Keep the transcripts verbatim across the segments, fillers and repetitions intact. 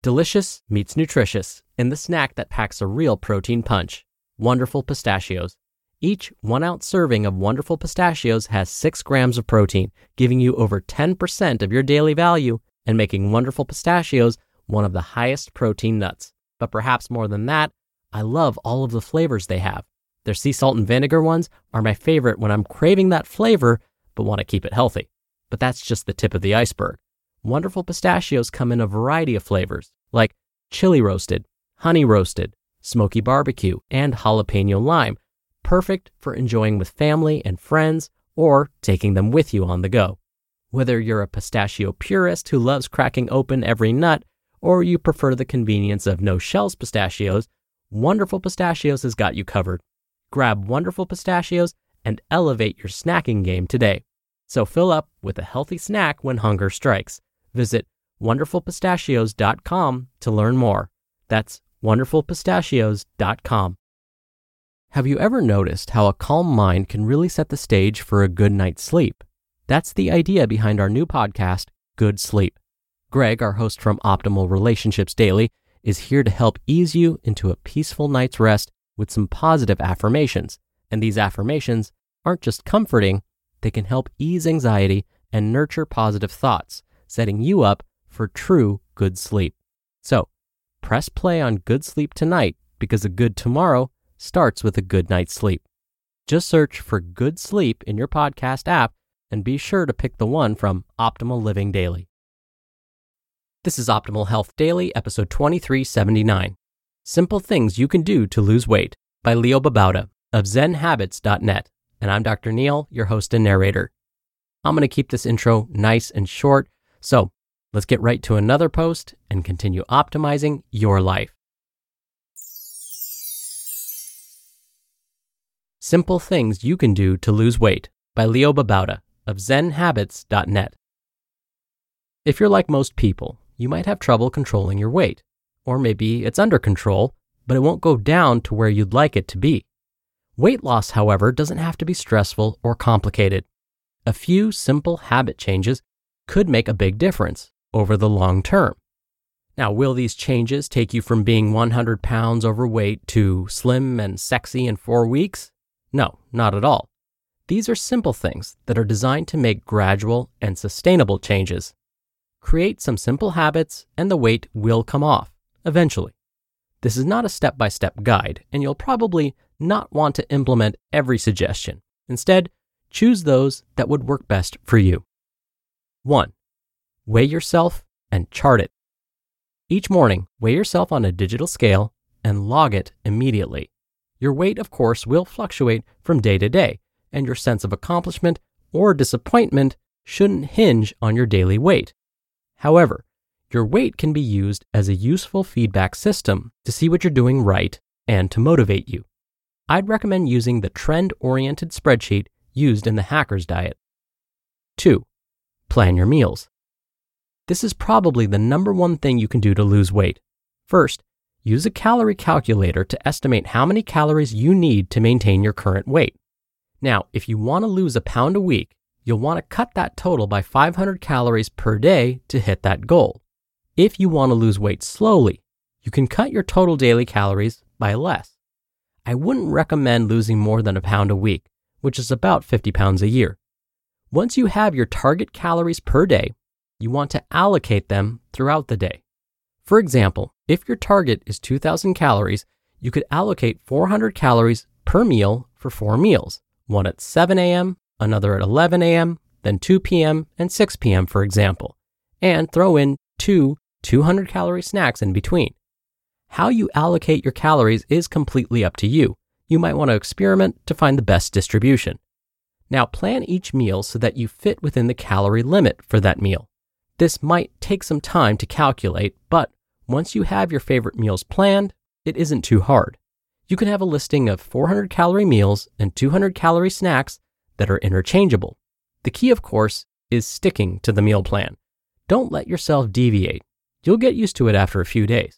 Delicious meets nutritious in the snack that packs a real protein punch. Wonderful Pistachios. Each one-ounce serving of Wonderful Pistachios has six grams of protein, giving you over ten percent of your daily value and making Wonderful Pistachios one of the highest protein nuts. But perhaps more than that, I love all of the flavors they have. Their sea salt and vinegar ones are my favorite when I'm craving that flavor but want to keep it healthy. But that's just the tip of the iceberg. Wonderful Pistachios come in a variety of flavors, like chili roasted, honey roasted, smoky barbecue, and jalapeno lime, perfect for enjoying with family and friends or taking them with you on the go. Whether you're a pistachio purist who loves cracking open every nut, or you prefer the convenience of no-shells pistachios, Wonderful Pistachios has got you covered. Grab Wonderful Pistachios and elevate your snacking game today. So fill up with a healthy snack when hunger strikes. Visit wonderful pistachios dot com to learn more. That's wonderful pistachios dot com. Have you ever noticed how a calm mind can really set the stage for a good night's sleep? That's the idea behind our new podcast, Good Sleep. Greg, our host from Optimal Relationships Daily, is here to help ease you into a peaceful night's rest with some positive affirmations. And these affirmations aren't just comforting, they can help ease anxiety and nurture positive thoughts, setting you up for true good sleep. So, press play on Good Sleep tonight because a good tomorrow starts with a good night's sleep. Just search for Good Sleep in your podcast app and be sure to pick the one from Optimal Living Daily. This is Optimal Health Daily, episode twenty-three seventy-nine. Simple Things You Can Do to Lose Weight by Leo Babauta of zen habits dot net. And I'm Doctor Neil, your host and narrator. I'm going to keep this intro nice and short, so let's get right to another post and continue optimizing your life. Simple Things You Can Do to Lose Weight by Leo Babauta of zen habits dot net. If you're like most people, you might have trouble controlling your weight. Or maybe it's under control, but it won't go down to where you'd like it to be. Weight loss, however, doesn't have to be stressful or complicated. A few simple habit changes could make a big difference over the long term. Now, will these changes take you from being one hundred pounds overweight to slim and sexy in four weeks? No, not at all. These are simple things that are designed to make gradual and sustainable changes. Create some simple habits and the weight will come off, eventually. This is not a step-by-step guide, and you'll probably not want to implement every suggestion. Instead, choose those that would work best for you. one. Weigh yourself and chart it. Each morning, weigh yourself on a digital scale and log it immediately. Your weight, of course, will fluctuate from day to day, and your sense of accomplishment or disappointment shouldn't hinge on your daily weight. However, your weight can be used as a useful feedback system to see what you're doing right and to motivate you. I'd recommend using the trend-oriented spreadsheet used in the Hacker's Diet. two. Plan your meals. This is probably the number one thing you can do to lose weight. First, use a calorie calculator to estimate how many calories you need to maintain your current weight. Now, if you want to lose a pound a week, you'll want to cut that total by five hundred calories per day to hit that goal. If you want to lose weight slowly, you can cut your total daily calories by less. I wouldn't recommend losing more than a pound a week, which is about fifty pounds a year. Once you have your target calories per day, you want to allocate them throughout the day. For example, if your target is two thousand calories, you could allocate four hundred calories per meal for four meals, one at seven a.m., another at eleven a.m., then two p.m., and six p.m., for example, and throw in two two hundred calorie snacks in between. How you allocate your calories is completely up to you. You might want to experiment to find the best distribution. Now, plan each meal so that you fit within the calorie limit for that meal. This might take some time to calculate, but once you have your favorite meals planned, it isn't too hard. You can have a listing of four hundred calorie meals and two hundred calorie snacks that are interchangeable. The key, of course, is sticking to the meal plan. Don't let yourself deviate. You'll get used to it after a few days.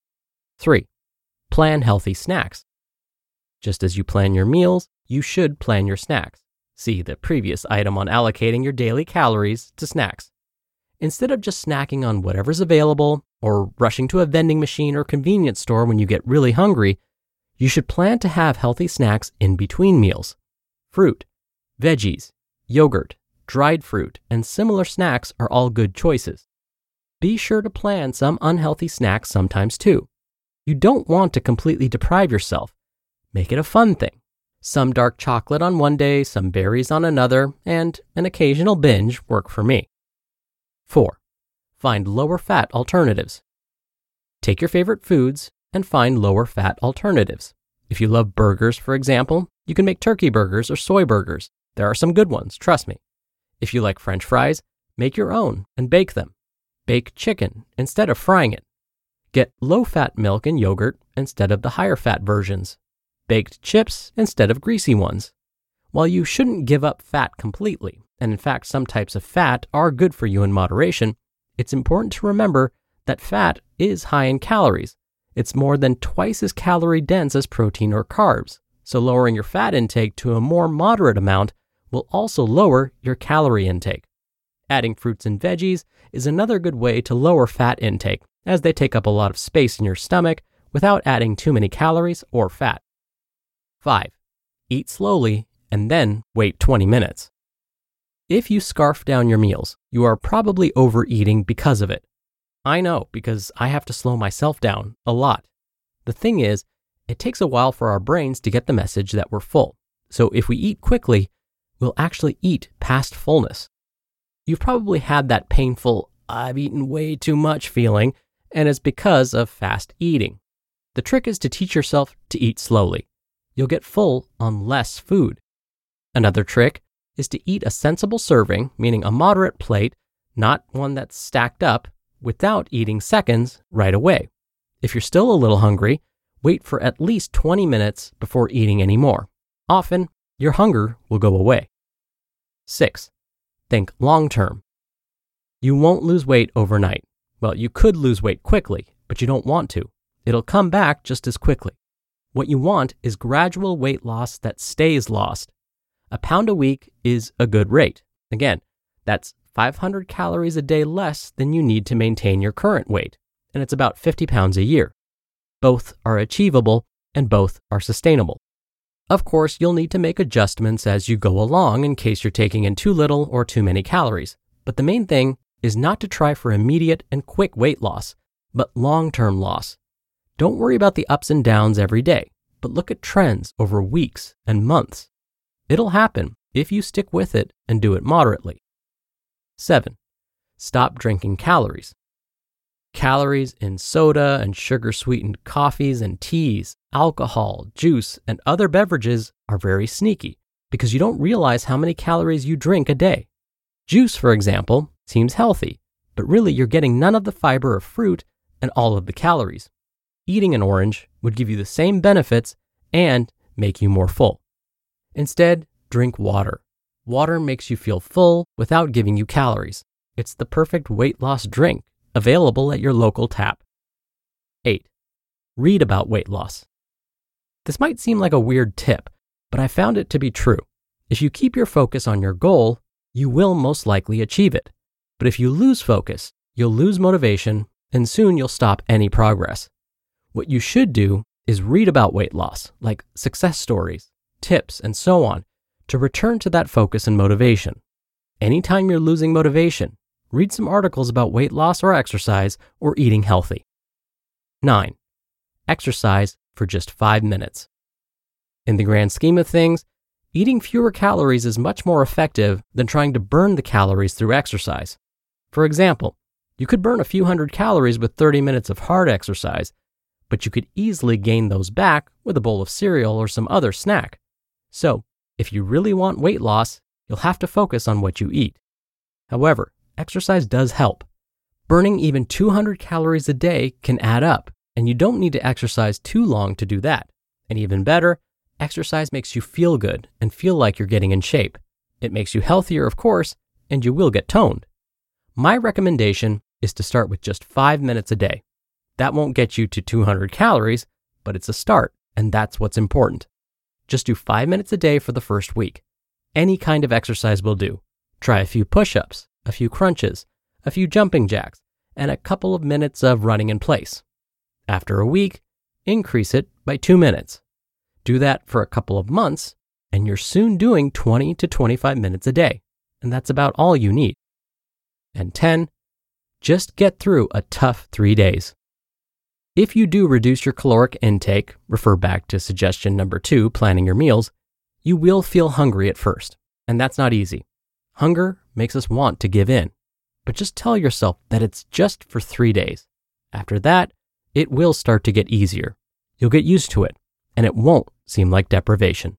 three. Plan healthy snacks. Just as you plan your meals, you should plan your snacks. See the previous item on allocating your daily calories to snacks. Instead of just snacking on whatever's available or rushing to a vending machine or convenience store when you get really hungry, you should plan to have healthy snacks in between meals. Fruit, veggies, yogurt, dried fruit, and similar snacks are all good choices. Be sure to plan some unhealthy snacks sometimes too. You don't want to completely deprive yourself. Make it a fun thing. Some dark chocolate on one day, some berries on another, and an occasional binge work for me. four. Find lower fat alternatives. Take your favorite foods and find lower fat alternatives. If you love burgers, for example, you can make turkey burgers or soy burgers. There are some good ones, trust me. If you like French fries, make your own and bake them. Bake chicken instead of frying it. Get low-fat milk and yogurt instead of the higher-fat versions. Baked chips instead of greasy ones. While you shouldn't give up fat completely, and in fact some types of fat are good for you in moderation, it's important to remember that fat is high in calories. It's more than twice as calorie dense as protein or carbs, so lowering your fat intake to a more moderate amount will also lower your calorie intake. Adding fruits and veggies is another good way to lower fat intake, as they take up a lot of space in your stomach without adding too many calories or fat. five. Eat slowly and then wait twenty minutes. If you scarf down your meals, you are probably overeating because of it. I know, because I have to slow myself down a lot. The thing is, it takes a while for our brains to get the message that we're full. So if we eat quickly, we'll actually eat past fullness. You've probably had that painful, I've eaten way too much feeling, and it's because of fast eating. The trick is to teach yourself to eat slowly. You'll get full on less food. Another trick is to eat a sensible serving, meaning a moderate plate, not one that's stacked up, without eating seconds right away. If you're still a little hungry, wait for at least twenty minutes before eating any more. Often, your hunger will go away. six. Think long-term. You won't lose weight overnight. Well, you could lose weight quickly, but you don't want to. It'll come back just as quickly. What you want is gradual weight loss that stays lost. A pound a week is a good rate. Again, that's five hundred calories a day less than you need to maintain your current weight, and it's about fifty pounds a year. Both are achievable and both are sustainable. Of course, you'll need to make adjustments as you go along in case you're taking in too little or too many calories, but the main thing is not to try for immediate and quick weight loss, but long-term loss. Don't worry about the ups and downs every day, but look at trends over weeks and months. It'll happen if you stick with it and do it moderately. seven. Stop drinking calories. Calories in soda and sugar-sweetened coffees and teas, alcohol, juice, and other beverages are very sneaky because you don't realize how many calories you drink a day. Juice, for example, seems healthy, but really you're getting none of the fiber of fruit and all of the calories. Eating an orange would give you the same benefits and make you more full. Instead, drink water. Water makes you feel full without giving you calories. It's the perfect weight loss drink, available at your local tap. eight. Read about weight loss. This might seem like a weird tip, but I found it to be true. If you keep your focus on your goal, you will most likely achieve it. But if you lose focus, you'll lose motivation, and soon you'll stop any progress. What you should do is read about weight loss, like success stories, tips, and so on, to return to that focus and motivation. Anytime you're losing motivation, read some articles about weight loss or exercise or eating healthy. nine. Exercise for just five minutes. In the grand scheme of things, eating fewer calories is much more effective than trying to burn the calories through exercise. For example, you could burn a few hundred calories with thirty minutes of hard exercise, but you could easily gain those back with a bowl of cereal or some other snack. So, if you really want weight loss, you'll have to focus on what you eat. However, exercise does help. Burning even two hundred calories a day can add up, and you don't need to exercise too long to do that. And even better, exercise makes you feel good and feel like you're getting in shape. It makes you healthier, of course, and you will get toned. My recommendation is to start with just five minutes a day. That won't get you to two hundred calories, but it's a start, and that's what's important. Just do five minutes a day for the first week. Any kind of exercise will do. Try a few push-ups, a few crunches, a few jumping jacks, and a couple of minutes of running in place. After a week, increase it by two minutes. Do that for a couple of months, and you're soon doing twenty to twenty-five minutes a day, and that's about all you need. And ten, just get through a tough three days. If you do reduce your caloric intake, refer back to suggestion number two, planning your meals, you will feel hungry at first, and that's not easy. Hunger makes us want to give in, but just tell yourself that it's just for three days. After that, it will start to get easier. You'll get used to it, and it won't seem like deprivation.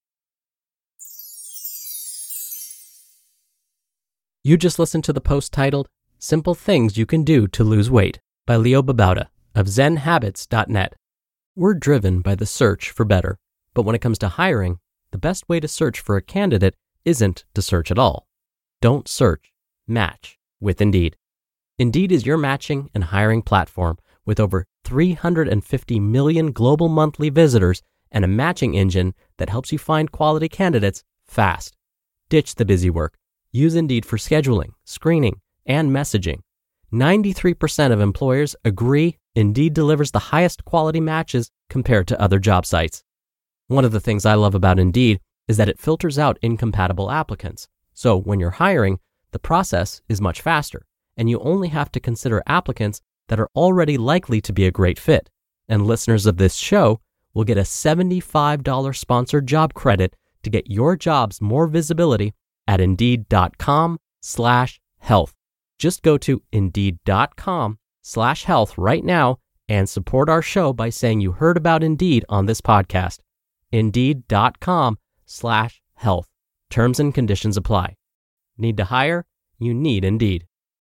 You just listened to the post titled, Simple Things You Can Do to Lose Weight by Leo Babauta of zen habits dot net. We're driven by the search for better, but when it comes to hiring, the best way to search for a candidate isn't to search at all. Don't search, match with Indeed. Indeed is your matching and hiring platform with over three hundred fifty million global monthly visitors and a matching engine that helps you find quality candidates fast. Ditch the busy work. Use Indeed for scheduling, screening, and messaging. ninety-three percent of employers agree Indeed delivers the highest quality matches compared to other job sites. One of the things I love about Indeed is that it filters out incompatible applicants. So when you're hiring, the process is much faster, and you only have to consider applicants that are already likely to be a great fit. And listeners of this show will get a seventy-five dollars sponsored job credit to get your jobs more visibility at indeed.com slash health. Just go to indeed.com slash health right now and support our show by saying you heard about Indeed on this podcast. Indeed.com slash health. Terms and conditions apply. Need to hire? You need Indeed.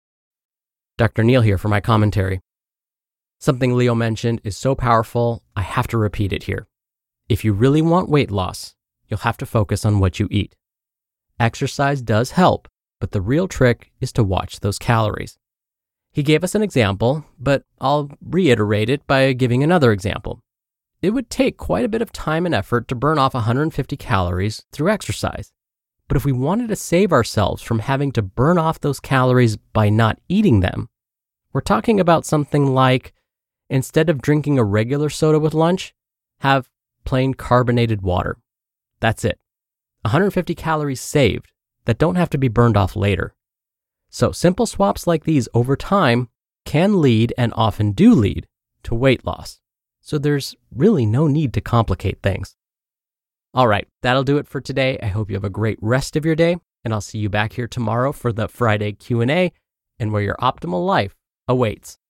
Doctor Neil here for my commentary. Something Leo mentioned is so powerful, I have to repeat it here. If you really want weight loss, you'll have to focus on what you eat. Exercise does help, but the real trick is to watch those calories. He gave us an example, but I'll reiterate it by giving another example. It would take quite a bit of time and effort to burn off one hundred fifty calories through exercise. But if we wanted to save ourselves from having to burn off those calories by not eating them, we're talking about something like, instead of drinking a regular soda with lunch, have plain carbonated water. That's it. one hundred fifty calories saved that don't have to be burned off later. So simple swaps like these over time can lead, and often do lead, to weight loss. So there's really no need to complicate things. All right, that'll do it for today. I hope you have a great rest of your day, and I'll see you back here tomorrow for the Friday Q and A and where your optimal life awaits.